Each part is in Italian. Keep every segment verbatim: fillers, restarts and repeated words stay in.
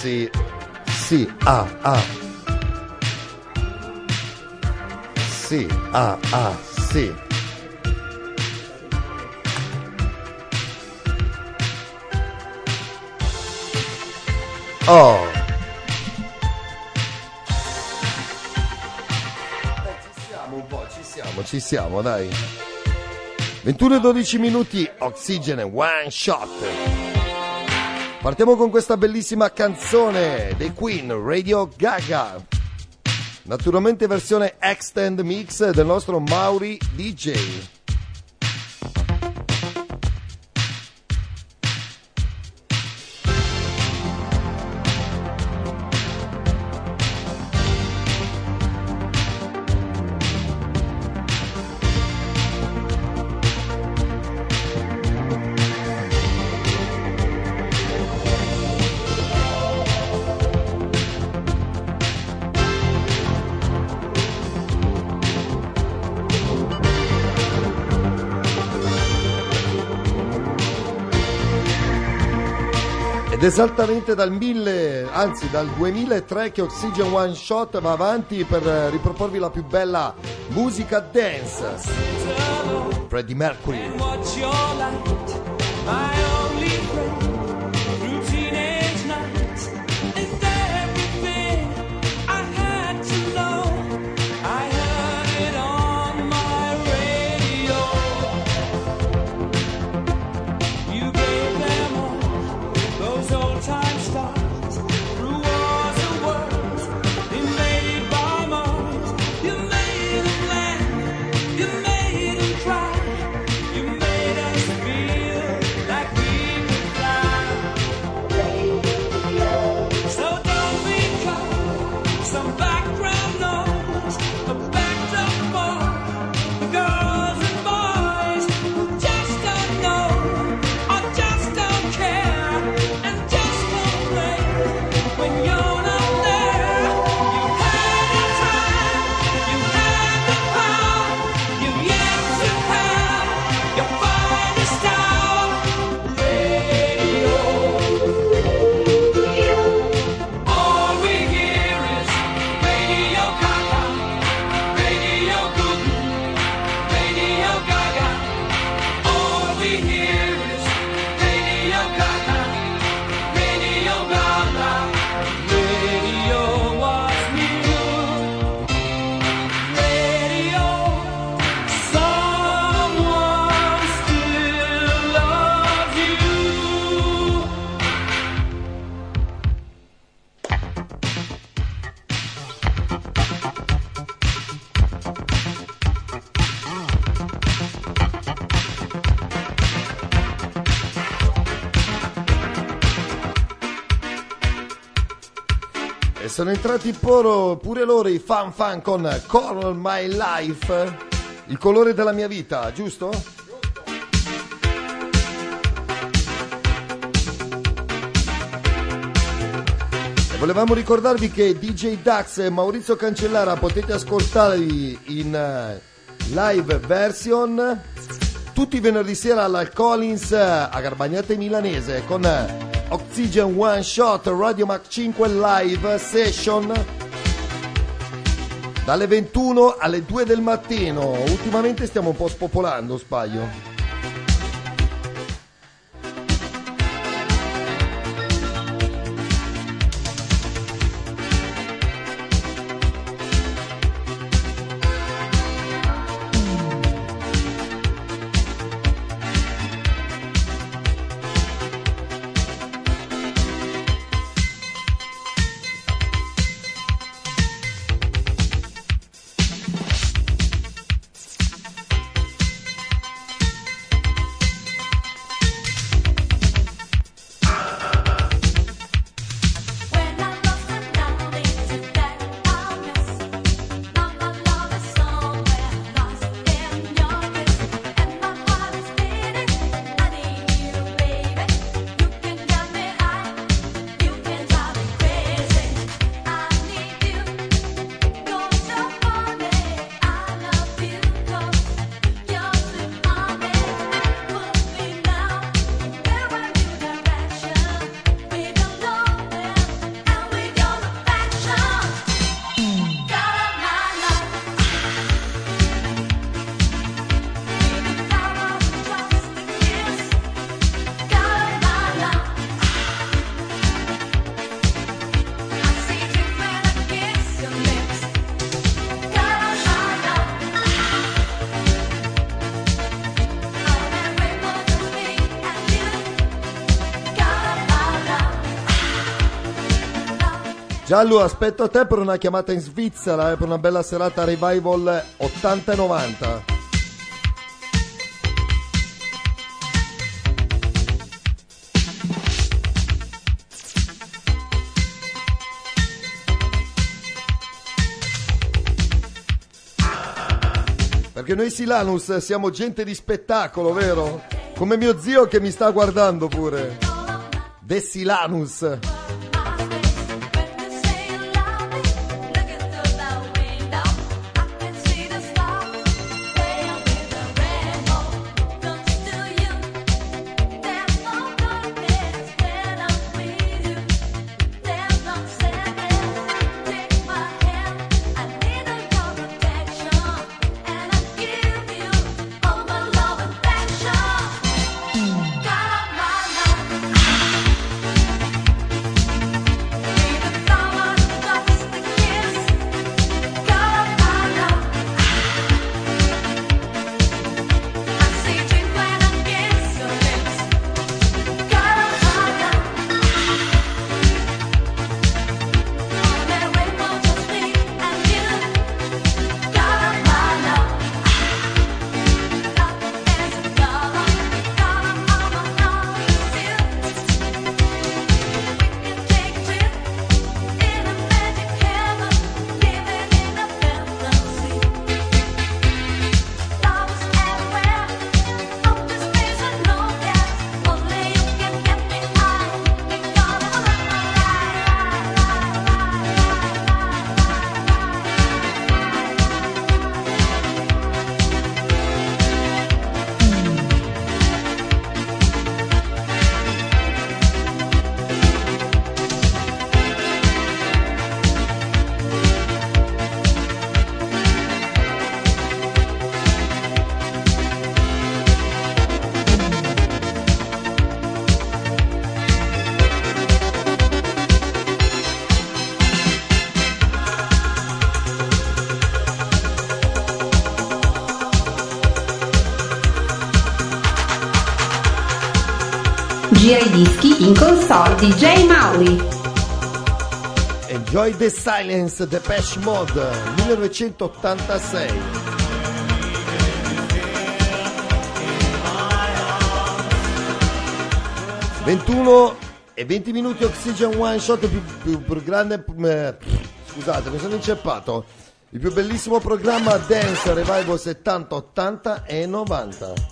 Sì, sì, ah, ah. Sì, ah, ah, sì. Oh. Dai, ci siamo un po', ci siamo, ci siamo, dai. ventuno e dodici minuti, Oxygen One Shot. Partiamo con questa bellissima canzone dei Queen, Radio Gaga. Naturalmente versione extend mix del nostro Mauri D J. Esattamente dal mille, anzi dal duemilatré che Oxygen One Shot va avanti per riproporvi la più bella musica dance. Freddie Mercury. Sono entrati pure, pure loro i fan fan con Color My Life, il colore della mia vita, giusto? E volevamo ricordarvi che D J Dax e Maurizio Cancellara potete ascoltarli in live version tutti i venerdì sera alla Collins a Garbagnate Milanese con Oxygen One Shot Radio Mach cinque Live Session dalle ventuno alle due del mattino. Ultimamente stiamo un po' spopolando, sbaglio. Giallo, aspetto te per una chiamata in Svizzera, eh, per una bella serata Revival ottanta e novanta. Perché noi Silanus siamo gente di spettacolo, vero? Come mio zio che mi sta guardando pure. De Silanus. Gira i dischi in console D J Mauri. Enjoy the Silence, Depeche Mode, millenovecentottantasei. ventuno e venti minuti Oxygen One Shot, più, più, più grande, eh, scusate mi sono inceppato, il più bellissimo programma Dance Revival settanta, ottanta e novanta.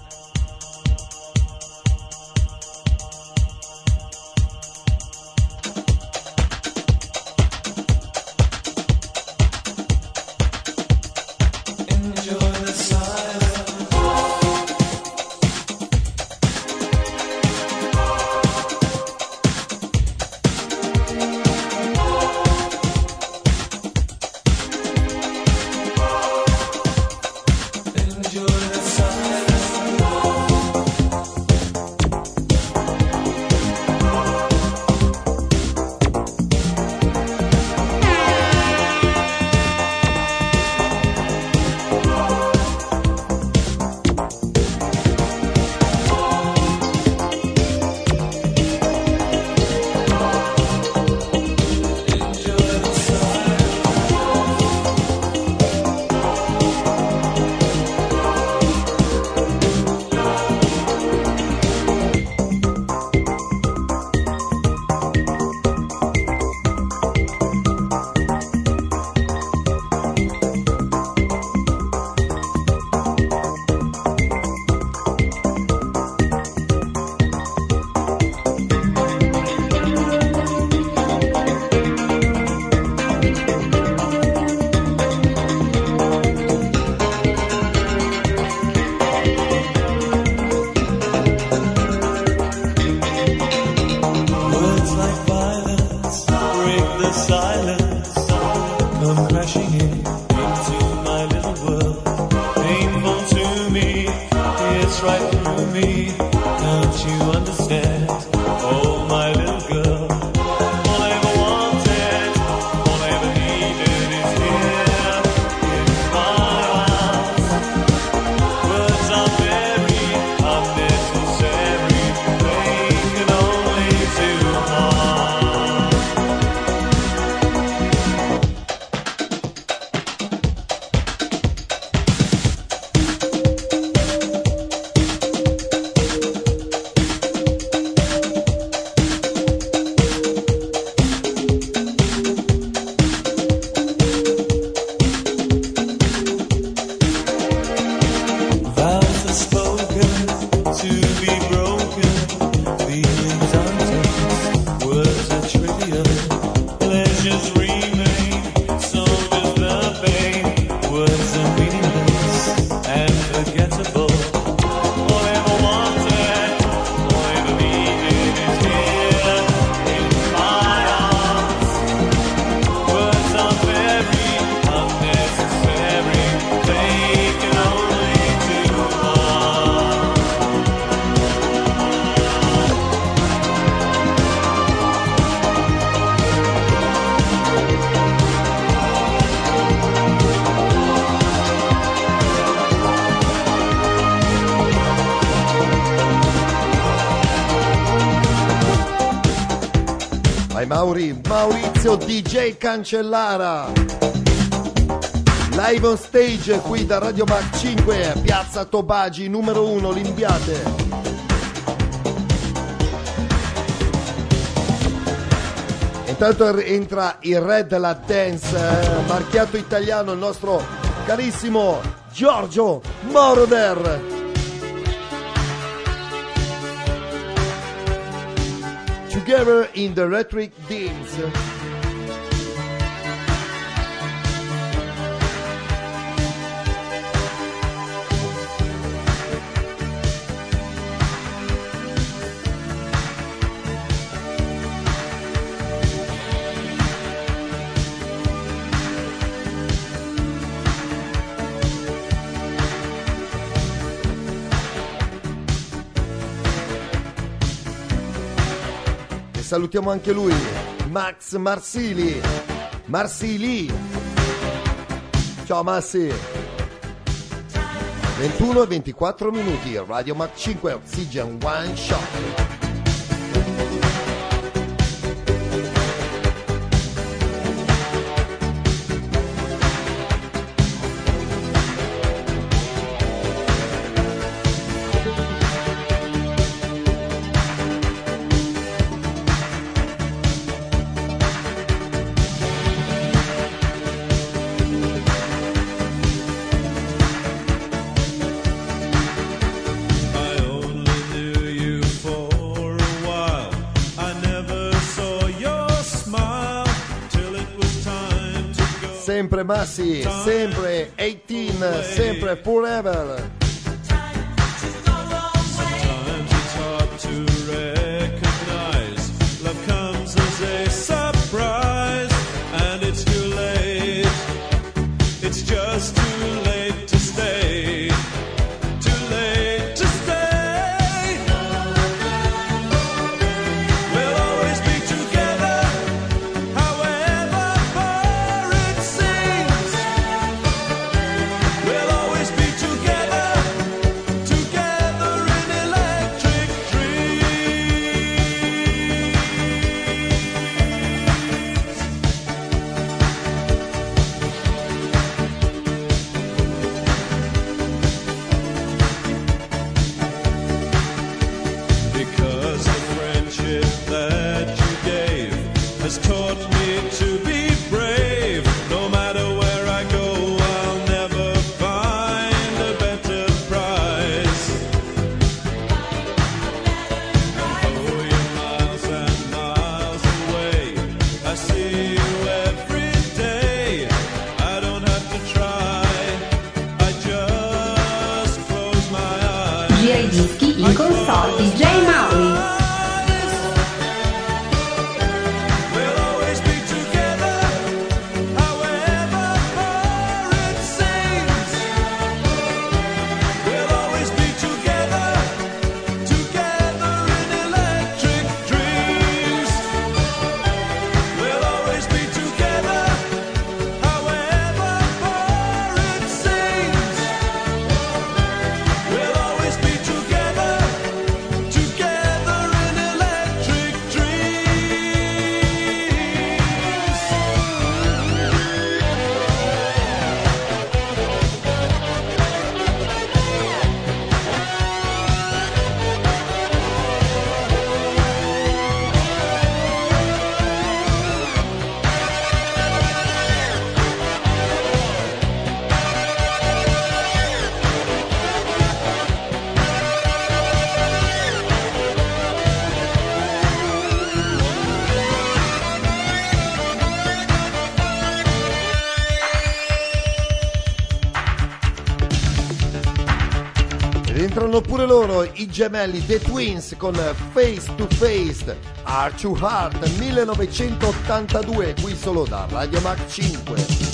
Enjoy the silence. Mauri, Maurizio D J Cancellara, live on stage qui da Radio Mac cinque, Piazza Tobagi numero uno, Limbiate. Intanto entra il re della dance, eh, marchiato italiano, il nostro carissimo Giorgio Moroder. Together in the Electric Dance. Salutiamo anche lui, Max Marsili. Marsili. Ciao Massi. ventuno e ventiquattro minuti, Radio Mac cinque, Oxygen One Shot. Sempre Massi, sempre eighteen, sempre forever. In console D J Mauri. Rientrano pure loro, i gemelli The Twins con Face to Face, Heart to Heart, millenovecentottantadue, qui solo da Radio Max cinque.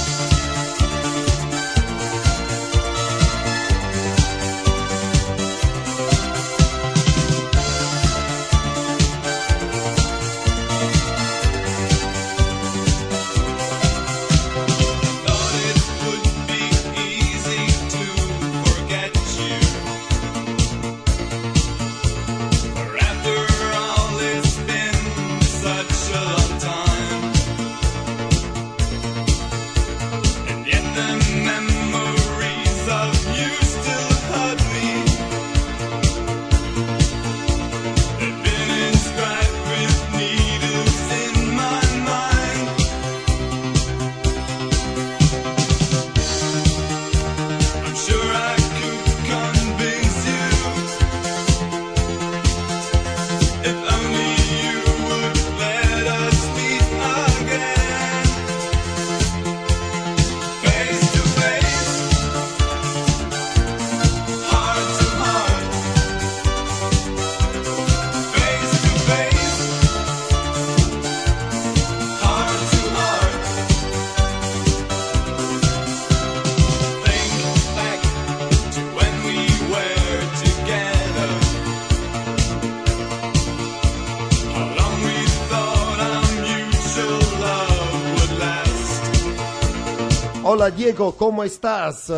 Hola Diego, ¿cómo estás?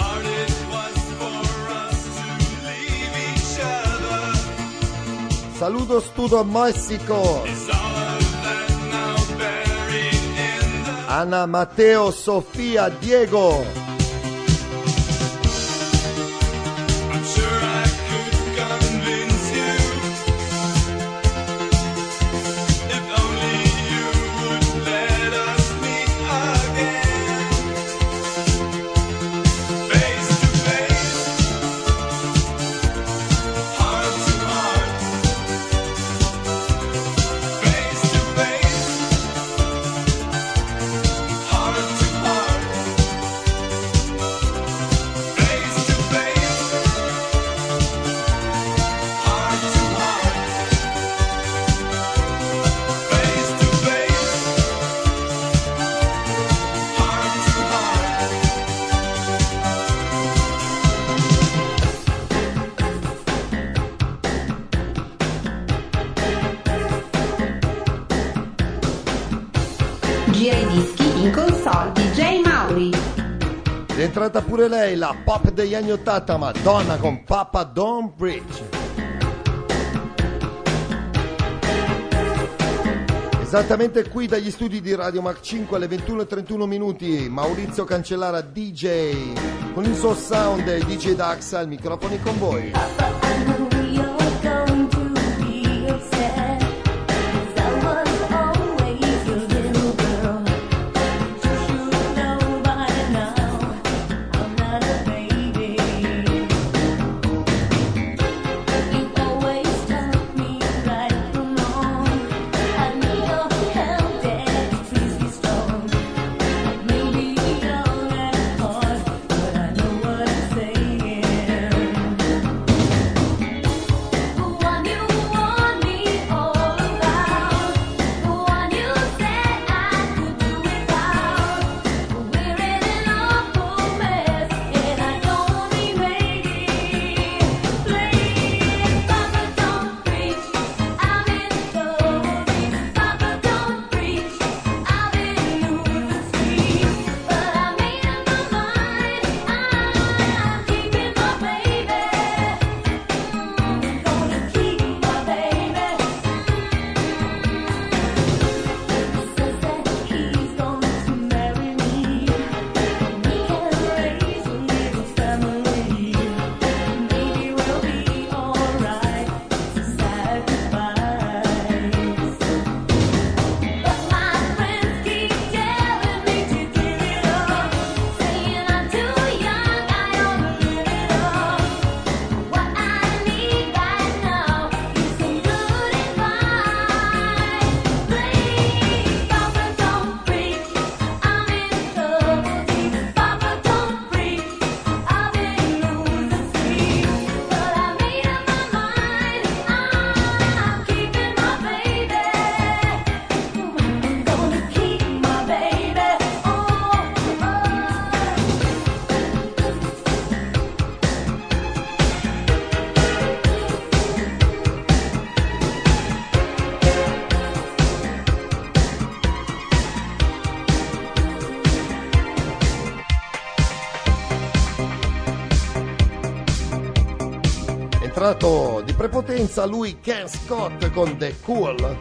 Saludos todo México. Ana, Mateo, Sofía, Diego. G I Dischi in console D J Mauri. È entrata pure lei, la pop degli anni ottanta, Madonna con Papa Don't Preach. Esattamente qui dagli studi di Radio Max cinque alle ventuno e trentuno minuti, Maurizio Cancellara D J con il suo sound e D J Dax al microfono con voi. dimostrato di prepotenza lui Ken Scott con The Cool.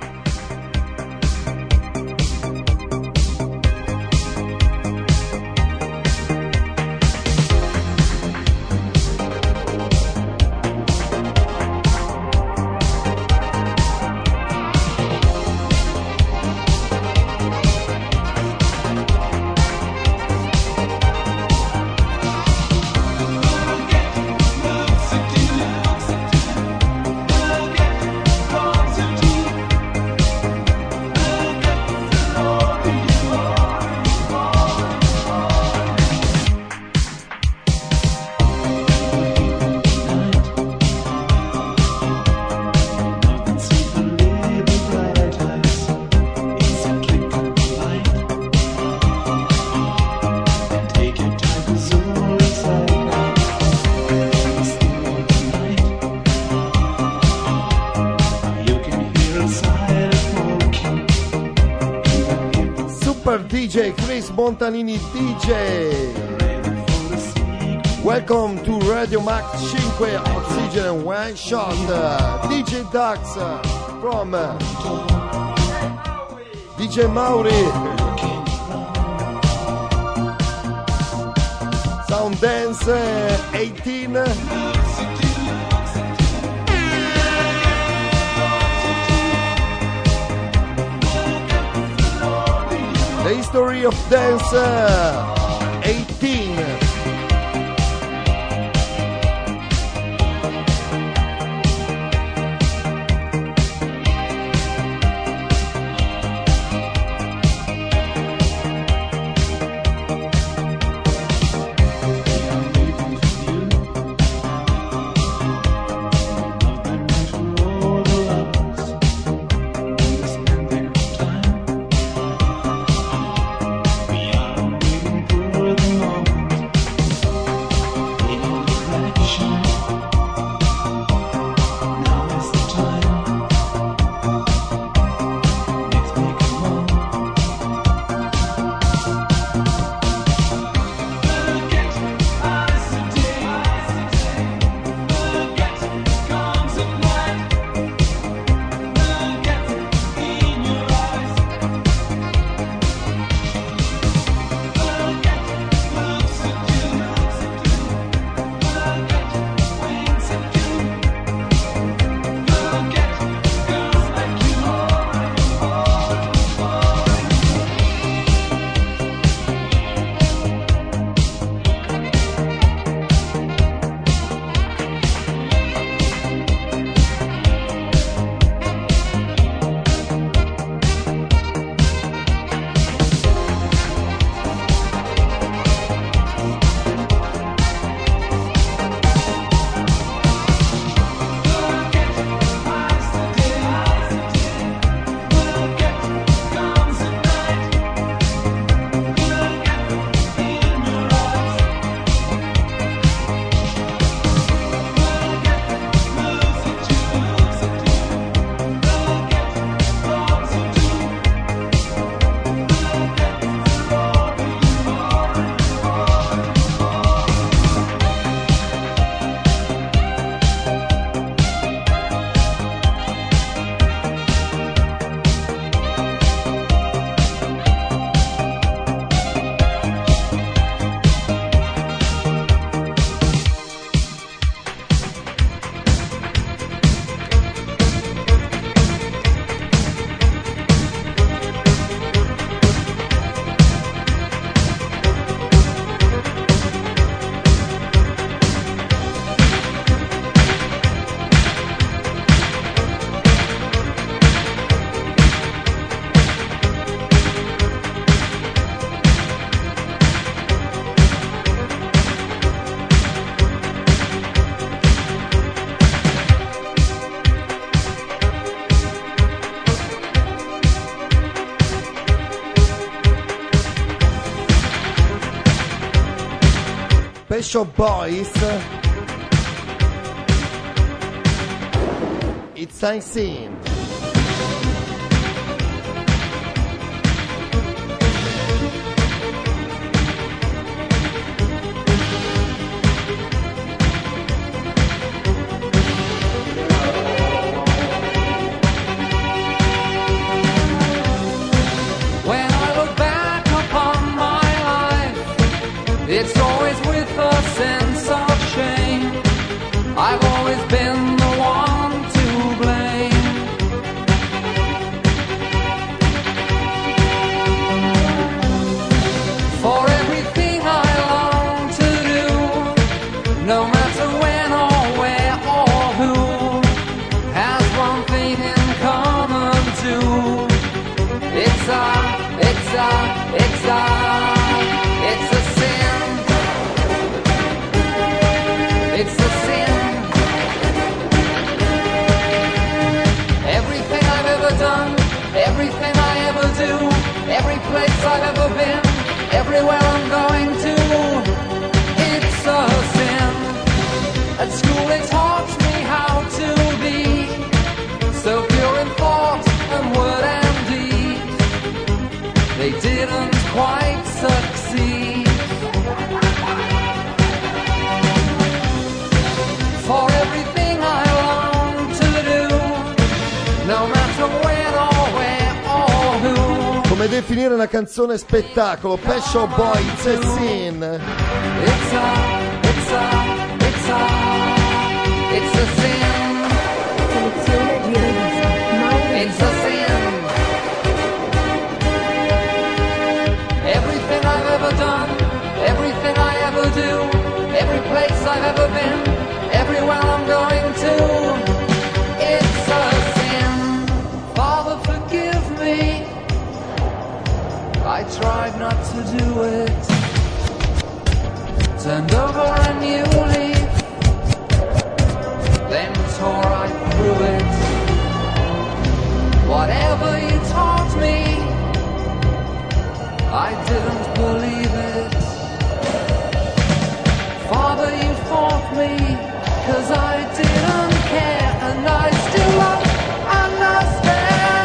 D J Chris Montanini D J. Welcome to Radio Max five Oxygen One Shot. D J Dax from D J Mauri. Sound Dance eighteen. The History of Dance uh, eighteen. Pet Shop Boys, It's Unseen. It's a, it's a, it's a, it's a sin. It's a sin. Everything I've ever done, everything I ever do, every place I've ever been, everywhere I'm going to, it's a sin. At school they taught me how to be so pure in thought and word and deed. They didn't quite succeed. For everything I long to do, no matter when or where or who. Come definire una canzone spettacolo? Pet Shop Boy, It's a Sin. It's a, it's a, it's a, it's a sin. It's a sin. Everything I've ever done, everything I ever do, every place I've ever been, everywhere I'm going to, it's a sin. Father, forgive me, I tried not to do it. Turned over a new leaf, then tore right through it. Whatever you taught me, I didn't believe it. Father, you fought me, 'cause I didn't care, and I still don't understand.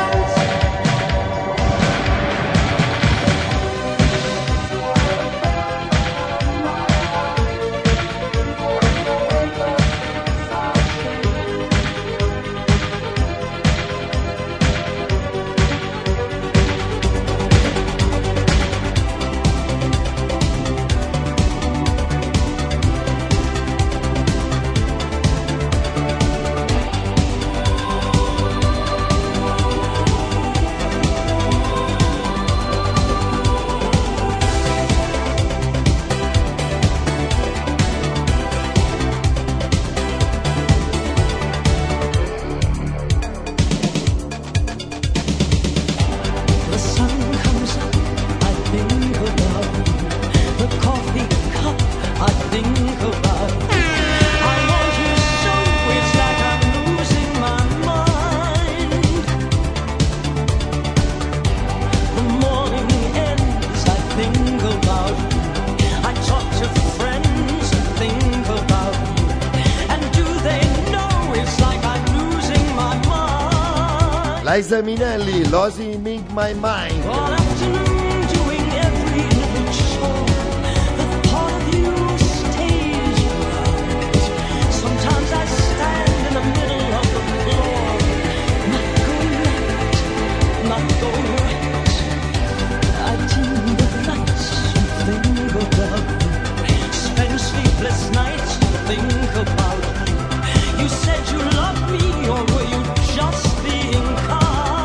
Liza Minnelli, Losing My Mind. All afternoon doing every little chore. The part of you stays right. Sometimes I stand in the middle of the floor. Not going right, not going right. I dim the lights and think about you. Spend sleepless nights and think about you. You said you loved me, or were you just being kind?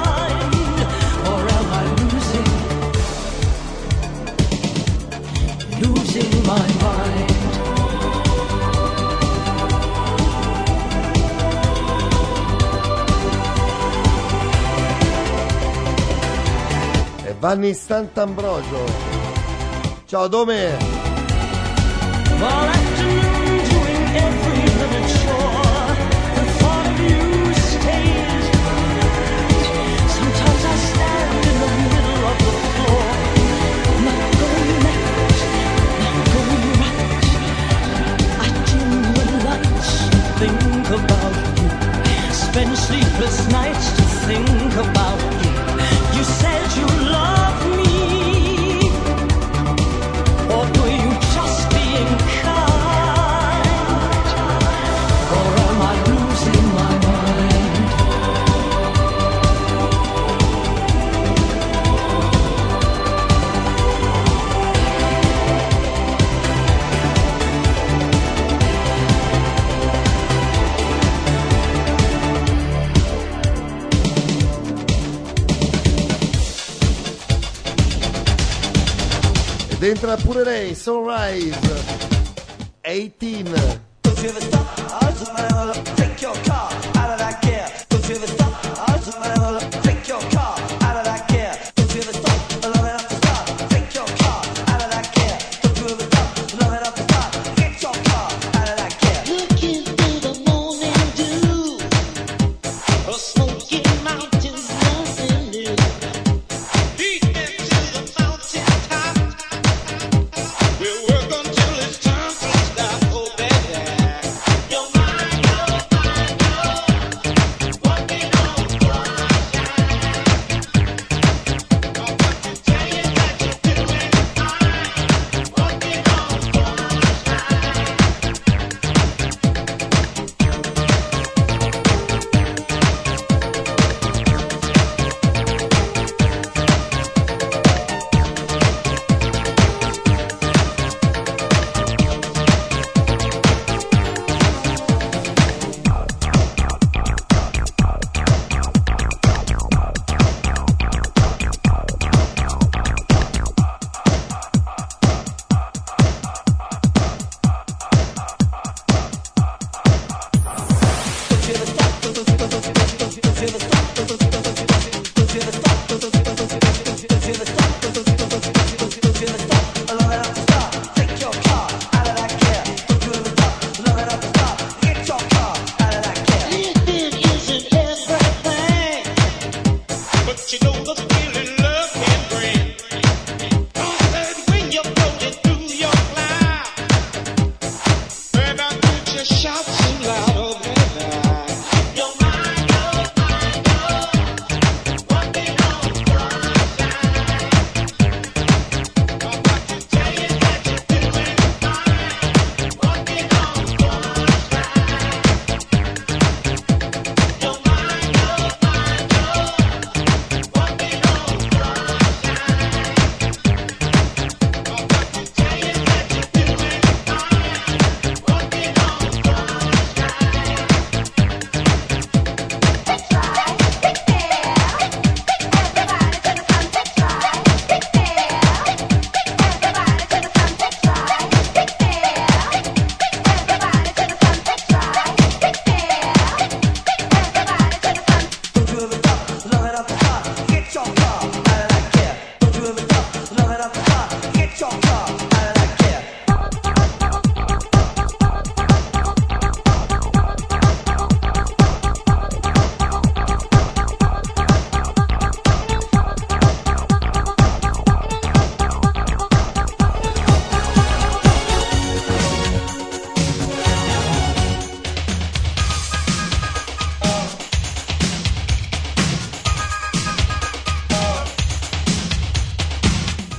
Losing my mind. E Vanni Sant'Ambrogio. Ciao Dome. All afternoon doing every little chore. The thought of you stays right. Sometimes I stand in the middle of the floor. Not going right, not going right. I dim the lights and think about you. Spend sleepless nights to think about you. You said you loved me, or were you just being kind? Or am I losing my mind? Ed entra pure lei, Sunrise diciotto. Don't you ever stop, take your car out of that gear. Don't you ever stop, take your car out of that gear. Don't you ever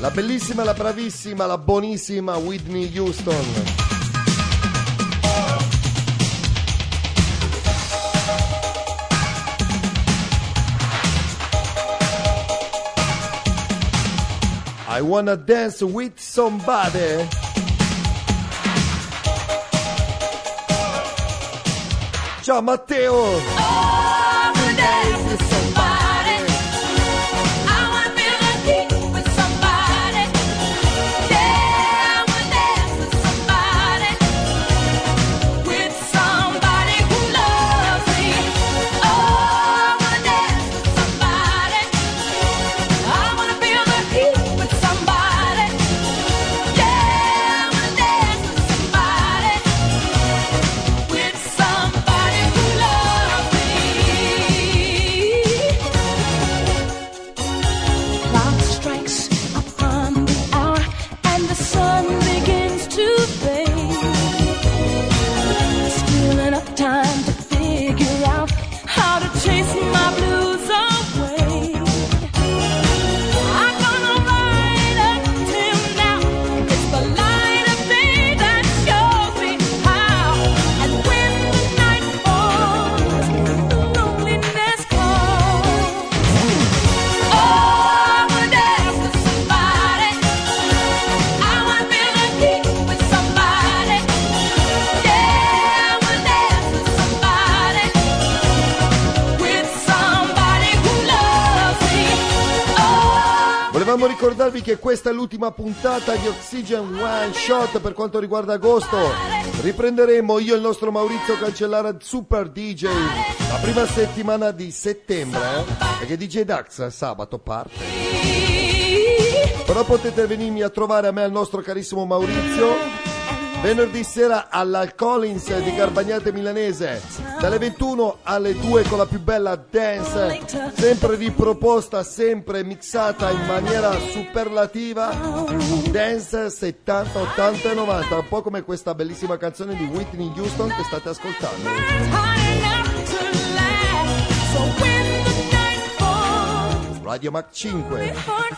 la bellissima, la bravissima, la buonissima Whitney Houston. I wanna dance with somebody. Ciao Matteo. Volevamo ricordarvi che questa è l'ultima puntata di Oxygen One Shot per quanto riguarda agosto. Riprenderemo io e il nostro Maurizio Cancellara Super D J la prima settimana di settembre, eh? Perché D J Dax sabato parte. Però potete venirmi a trovare a me al nostro carissimo Maurizio venerdì sera alla Collins di Garbagnate Milanese dalle ventuno alle due con la più bella dance, sempre riproposta, sempre mixata in maniera superlativa, dance settanta, ottanta e novanta, un po' come questa bellissima canzone di Whitney Houston che state ascoltando. Radio Mac cinque.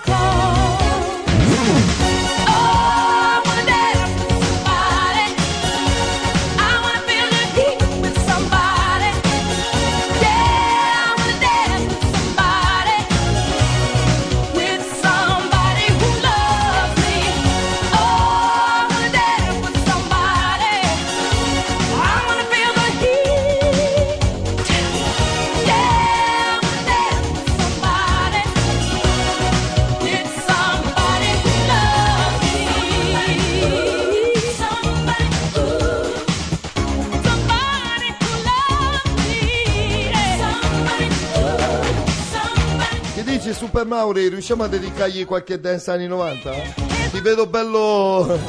Super Mauri, riusciamo a dedicargli qualche dance anni novanta? Ti vedo bello.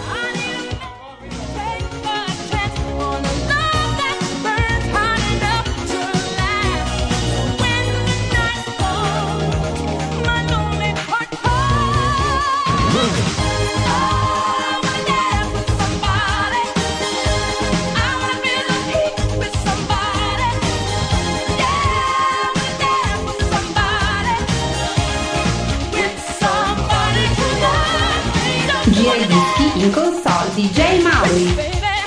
In console D J Mauri.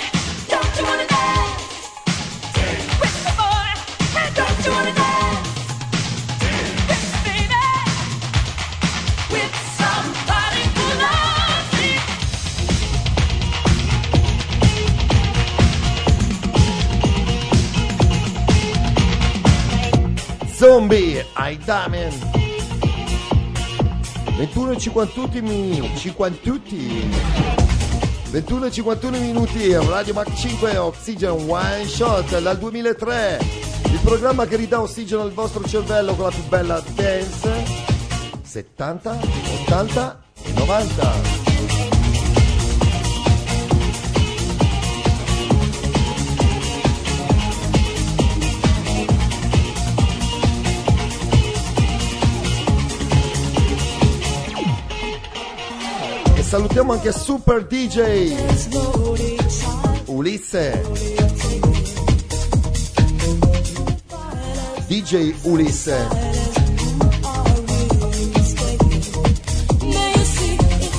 Zombie, I Damn. ventuno e cinquantuno ventuno e cinquantuno minuti, Radio Mac cinque, Oxygen One Shot dal duemilatré, il programma che ridà ossigeno al vostro cervello con la più bella dance settanta, ottanta e novanta. Salutiamo anche Super D J Ulisse, D J Ulisse.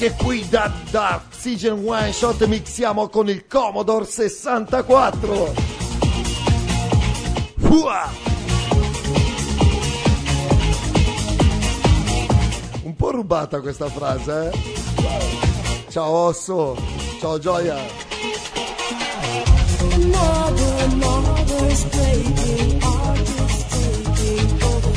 Anche qui da, da Oxygen One Shot mixiamo con il Commodore sessantaquattro. Fua! Un po' rubata questa frase, eh? Ciao Osso, ciao Gioia. Another, another's breaking, artists taking over.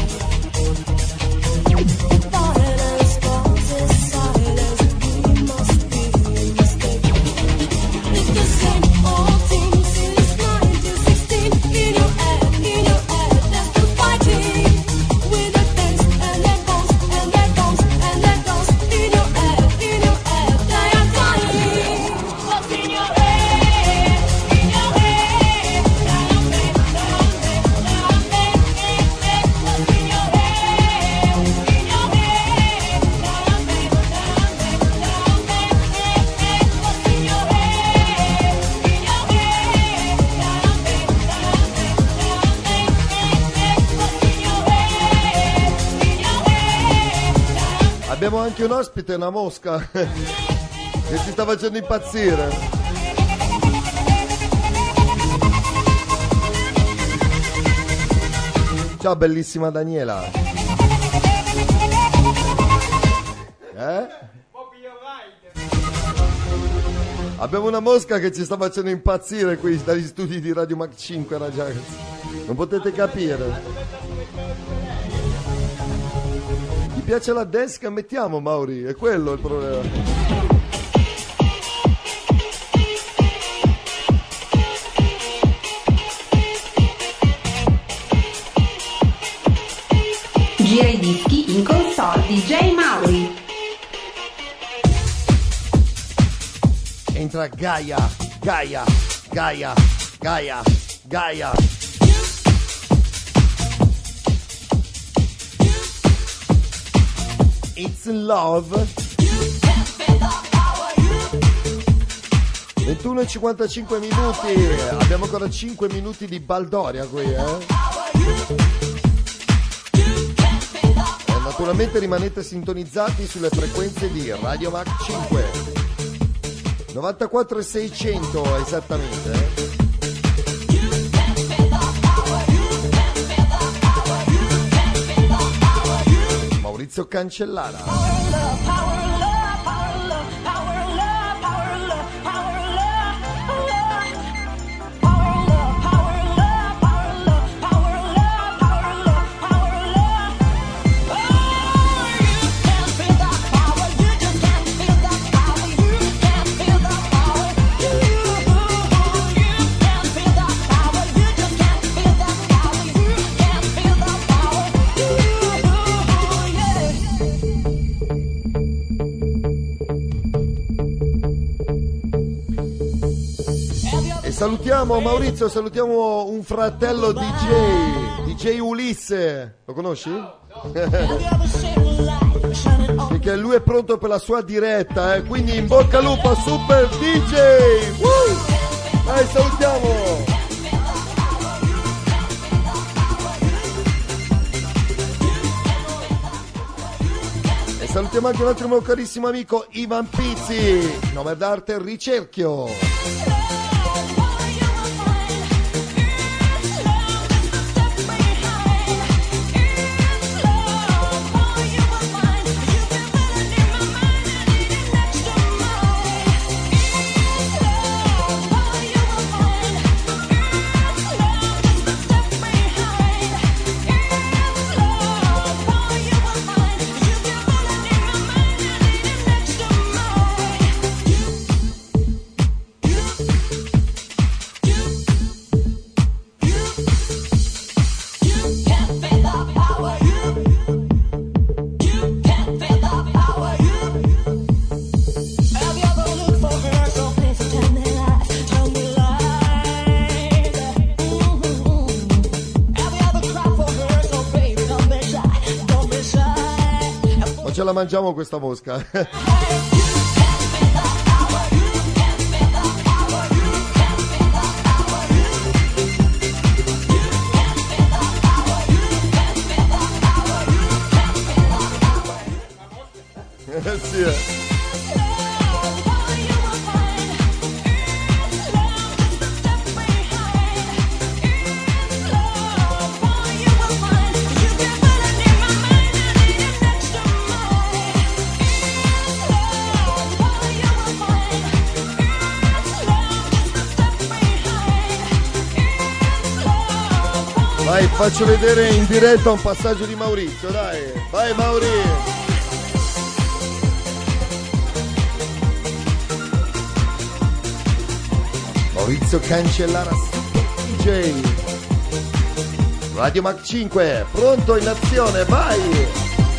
Violence causes silence, we must be mistaken. It's the same old thing since nineteen sixteen. In your head, in your head, that's the fighting. With the dance, and that goes, and that goes, and that goes. In your head, in your head, they are dying. What's in your head? In your head, down there, down there, down there, what's in your head? In your head, down there, down there, down there, what's in your head? In your head, down there, down there, down there, what's in your head? In your head. Abbiamo anche un ospite, una mosca, che ci sta facendo impazzire. Ciao bellissima Daniela. Eh? Abbiamo una mosca che ci sta facendo impazzire qui dagli studi di Radio Mac cinque, ragazzi. Non potete capire. Gli piace la dance che mettiamo, Mauri? È quello il problema. Gira i dischi in console D J Mauri. Entra Gaia, Gaia, Gaia, Gaia, Gaia. It's in love. ventuno e cinquantacinque minuti. Abbiamo ancora cinque minuti di baldoria qui, eh? E naturalmente rimanete sintonizzati sulle frequenze di Radio Mac cinque. novantaquattro e seicento esattamente, eh? Maurizio Cancellara. Salutiamo Maurizio, salutiamo un fratello D J, D J Ulisse, lo conosci? Perché lui è pronto per la sua diretta, eh? Quindi in bocca al lupo, Super D J! Woo! Dai, salutiamo! E salutiamo anche un altro mio carissimo amico Ivan Pizzi, nome d'arte Ricerchio. Ce la mangiamo questa mosca. Sì, eh. Vai, faccio vedere in diretta un passaggio di Maurizio, dai. Vai Mauri. Maurizio Cancellara D J. Radio Mac cinque, pronto in azione, vai.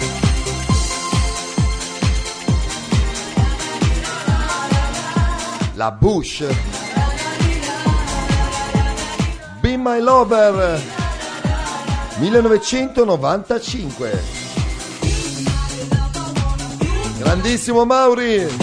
La Bush. Be My Lover. millenovecentonovantacinque. Grandissimo Mauri.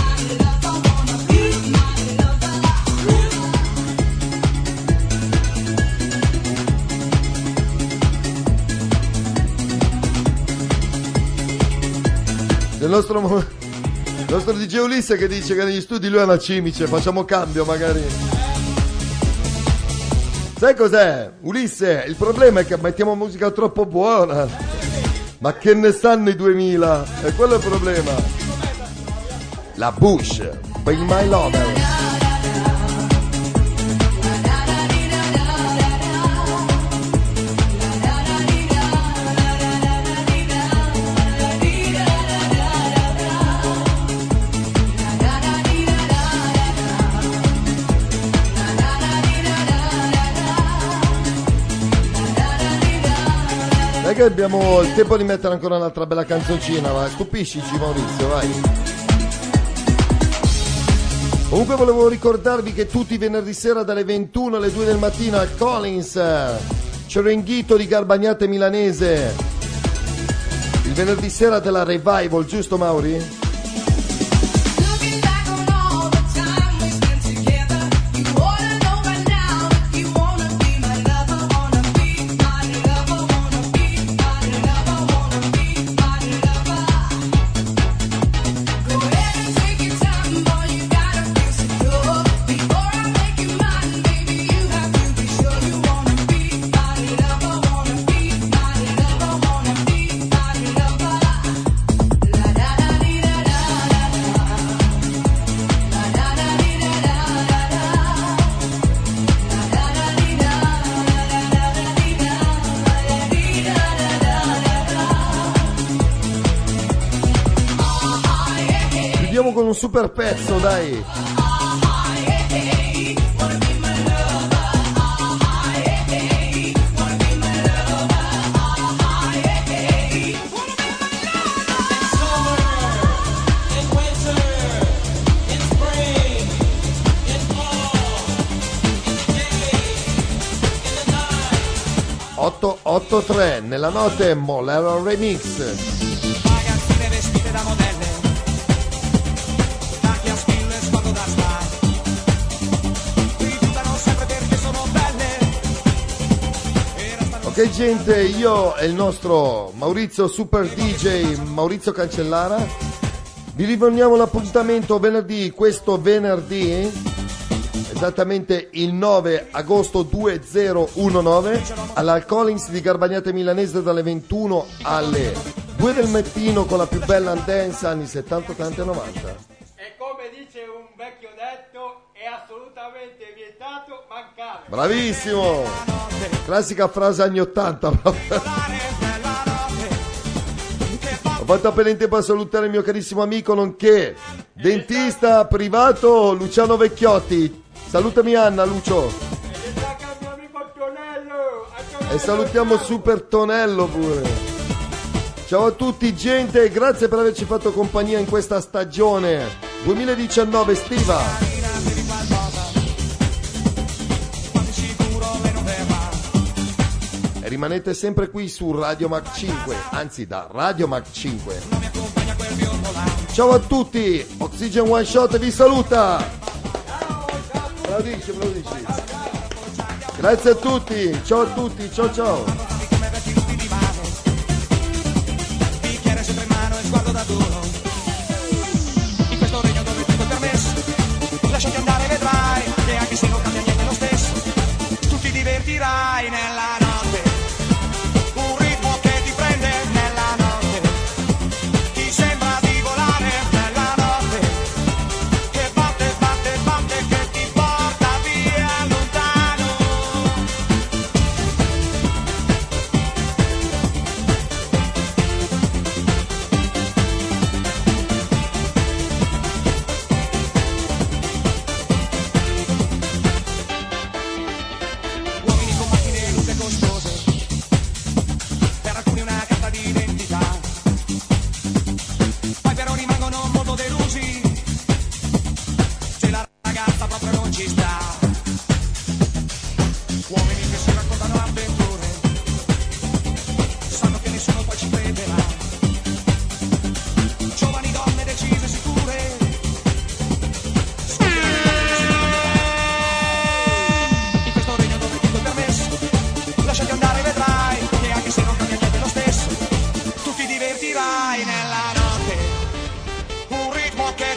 Il nostro, il nostro D J Ulisse che dice che negli studi lui è una cimice, facciamo cambio magari. Sai cos'è, Ulisse? Il problema è che mettiamo musica troppo buona. Ma che ne sanno i duemila? È quello il problema. La Bush, Be My Lover. Non è che abbiamo il tempo di mettere ancora un'altra bella canzoncina, ma stupiscici Maurizio, vai. Comunque volevo ricordarvi che tutti i venerdì sera dalle ventuno alle due del mattino al Collins, Cerenghito di Garbagnate Milanese, il venerdì sera della Revival, giusto Mauri? Con un super pezzo, dai. otto otto tre nella notte Molero Remix. Ragazzine vestite da modelle, tacchi a spille sguardo da star, gridano sempre perché sono belle e restano. Ok gente, io e il nostro Maurizio Super D J Maurizio Cancellara vi rimaniamo l'appuntamento venerdì, questo venerdì esattamente il nove agosto duemiladiciannove alla Collins di Garbagnate Milanese dalle ventuno alle due del mattino con la più bella dance anni settanta, ottanta e novanta. E come dice un vecchio detto, è assolutamente vietato mancare. Bravissimo! Classica frase anni ottanta proprio. Ho fatto appena in tempo a salutare il mio carissimo amico nonché dentista privato Luciano Vecchiotti. Salutami Anna, Lucio. E salutiamo Super Tonello pure. Ciao a tutti gente, grazie per averci fatto compagnia in questa stagione duemiladiciannove estiva. E rimanete sempre qui su Radio Mac cinque, anzi da Radio Mac cinque. Ciao a tutti, Oxygen One Shot vi saluta. Me lo dici, me lo dici. Grazie a tutti, ciao a tutti, ciao ciao. Bicchiere sempre in mano e sguardo da duro.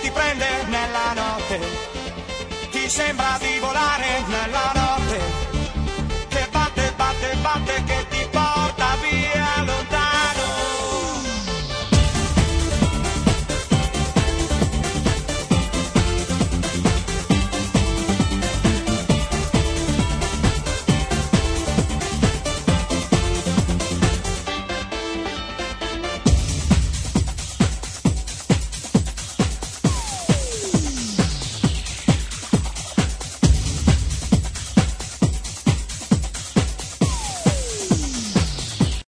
ti prende nella notte, ti sembra di volare nella notte, che batte, batte, batte, che ti